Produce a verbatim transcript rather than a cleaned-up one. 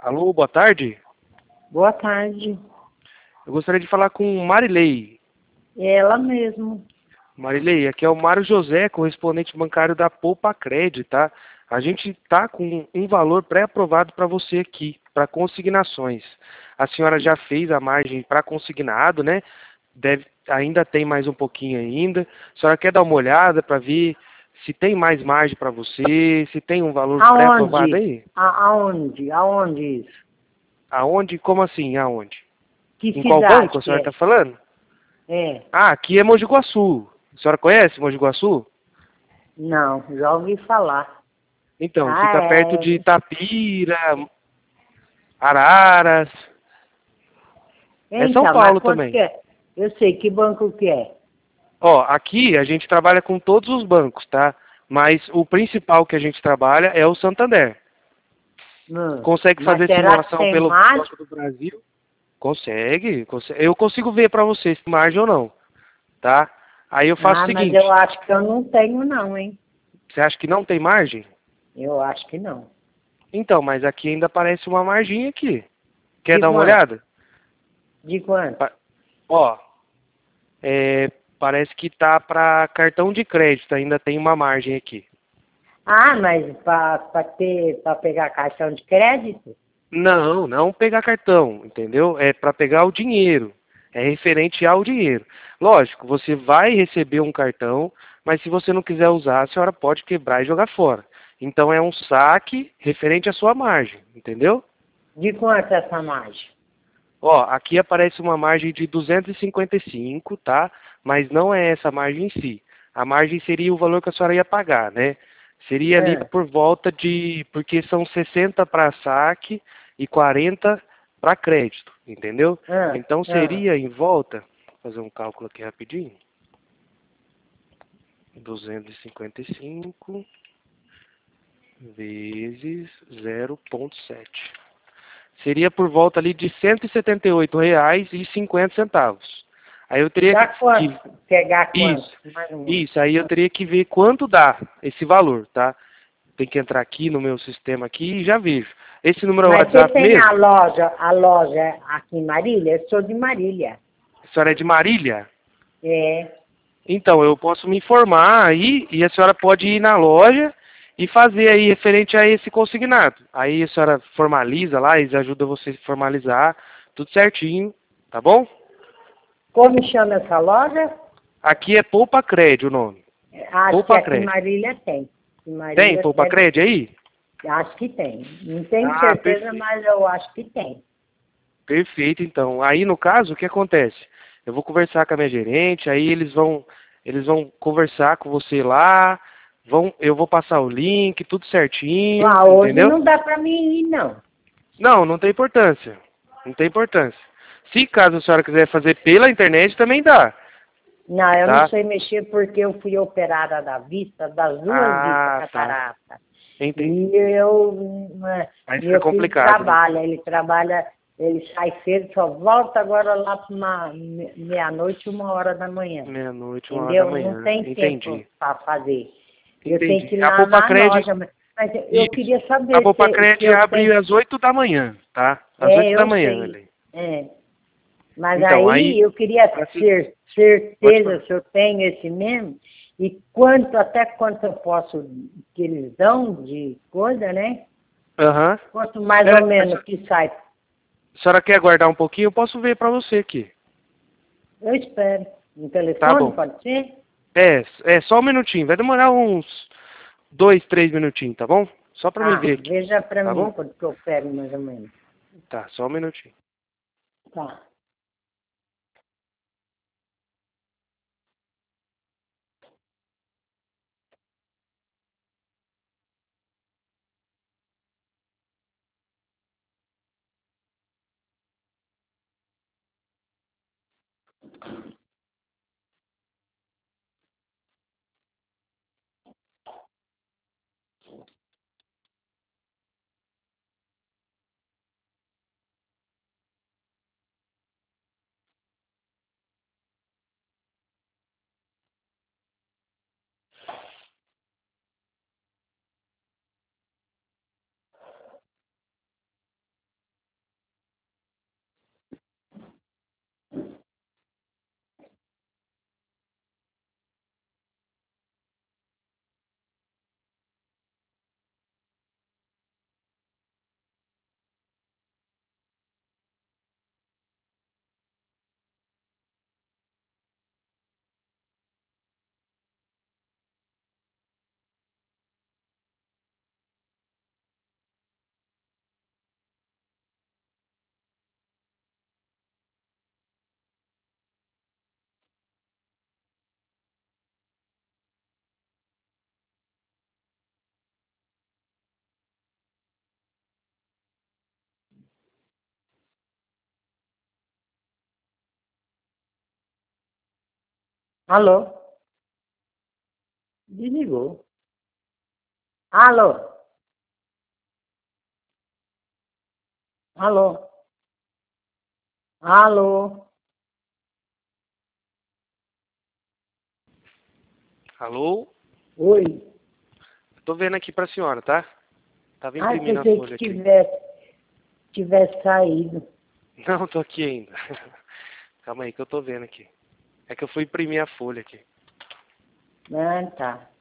Alô, boa tarde. Boa tarde. Eu gostaria de falar com Marilei. Ela mesmo. Marilei, aqui é o Mário José, correspondente bancário da Poupa Cred, tá? A gente tá com um valor pré-aprovado para você aqui, para consignações. A senhora já fez a margem para consignado, né? Deve, ainda tem mais um pouquinho ainda. A senhora quer dar uma olhada para ver se tem mais margem para você, se tem um valor pré-aprovado Aonde? aí? A, aonde? Aonde isso? Aonde? Como assim? Aonde? Que Em qual banco cidade a que senhora é? está falando? É. Ah, aqui é Mogi Guaçu. A senhora conhece Mogi Guaçu? Não, já ouvi falar. Então, Ah, fica perto é. de Itapira, Araras. É São Então, mas Paulo quanto também. que é? Eu sei, que banco que é? Ó, aqui a gente trabalha com todos os bancos, tá? Mas o principal que a gente trabalha é o Santander. Hum. Consegue Mas fazer será que simulação tem pelo mais? Banco do Brasil? Consegue, consegue. Eu consigo ver para você se tem margem ou não, tá? Aí eu faço o Ah, mas eu seguinte, acho que eu não tenho não, hein? você acha que não tem margem? Eu acho que não. Então, mas aqui ainda aparece uma margem aqui. Quer De dar uma quanto? olhada? De quanto? Pa- Ó, é, parece que tá para cartão de crédito, ainda tem uma margem aqui. Ah, mas para ter, para pegar cartão de crédito? Não, não pegar cartão, entendeu? É para pegar o dinheiro. É referente ao dinheiro. Lógico, você vai receber um cartão, mas se você não quiser usar, a senhora pode quebrar e jogar fora. Então é um saque referente à sua margem, entendeu? De quanto essa margem? Ó, aqui aparece uma margem de duzentos e cinquenta e cinco, tá? Mas não é essa margem em si. A margem seria o valor que a senhora ia pagar, né? Seria ali Ah, por volta de, porque são sessenta para saque e quarenta para crédito, entendeu? ah, Então ah. seria em volta, vou fazer um cálculo aqui rapidinho. duzentos e cinquenta e cinco vezes zero vírgula sete. Seria por volta ali de cento e setenta e oito reais e cinquenta centavos. Aí eu teria Dá que, que quanto? Pegar quanto? isso, Mais ou menos. isso, aí eu teria que ver quanto dá esse valor, tá? Tem que entrar aqui no meu sistema aqui e já vejo. Esse número é o Mas você WhatsApp tem a mesmo? loja, a loja aqui em Marília? Eu sou de Marília. A senhora é de Marília? É. Então, eu posso me informar aí e a senhora pode ir na loja e fazer aí referente a esse consignado. Aí a senhora formaliza lá, eles ajudam você a formalizar, tudo certinho, tá bom? Como chama essa loja? Aqui é Poupa Cred o nome. Acho que Poupa aqui em Cred. Marília tem. Em Tem Marília Poupa deve Cred ter. aí? Acho que tem. Não tenho Ah, certeza, perfeito. mas eu acho que tem. Perfeito, então. Aí no caso, o que acontece? Eu vou conversar com a minha gerente, aí eles vão eles vão conversar com você lá, vão eu vou passar o link, tudo certinho, Ah, hoje entendeu? não dá para mim ir, não. Não, não tem importância. Não tem importância. Se caso a senhora quiser fazer pela internet, também dá, Não, eu não tá? sei mexer porque eu fui operada da vista, das duas vistas, Ah, tá. catarata. Entendi. E eu, eh, Aí fica meu filho complicado, né? trabalha, ele trabalha, ele sai cedo, só volta agora lá para meia-noite, uma hora da manhã. Meia-noite, uma hora da Entendeu? Não manhã. tem tempo Entendi. para fazer. Eu tenho que Entendi. ir A lá na Poupa-Cred, loja, mas mas eu isso. queria A saber se, se Poupa-Cred eu abre tenho. às oito da manhã, tá? Às É, oito da eu manhã, sei. ali. É. Mas Então, aí aí, eu queria pra se- ter pode certeza falar. se eu tenho esse mesmo e quanto, até quanto eu posso, que eles dão de coisa, né? Aham. Quanto mais Espera, ou a menos senhora que sai. a senhora quer aguardar um pouquinho? Eu posso ver pra você aqui. Eu espero. No Tá telefone, bom. pode ser? É, é só um minutinho. Vai demorar uns dois, três minutinhos, tá bom? Só pra mim Ah, ver aqui. veja para Tá mim bom? quanto que eu pego mais ou menos. Tá, só um minutinho. Tá. Alô? Desligou. Alô? Alô? Alô? Alô? Oi? Tô vendo aqui pra senhora, tá? Tava Ai, imprimindo a pensei folha que aqui. tivesse, tivesse saído. Não, tô aqui ainda. Calma aí que eu tô vendo aqui. É que eu fui imprimir a folha aqui. Ah, tá.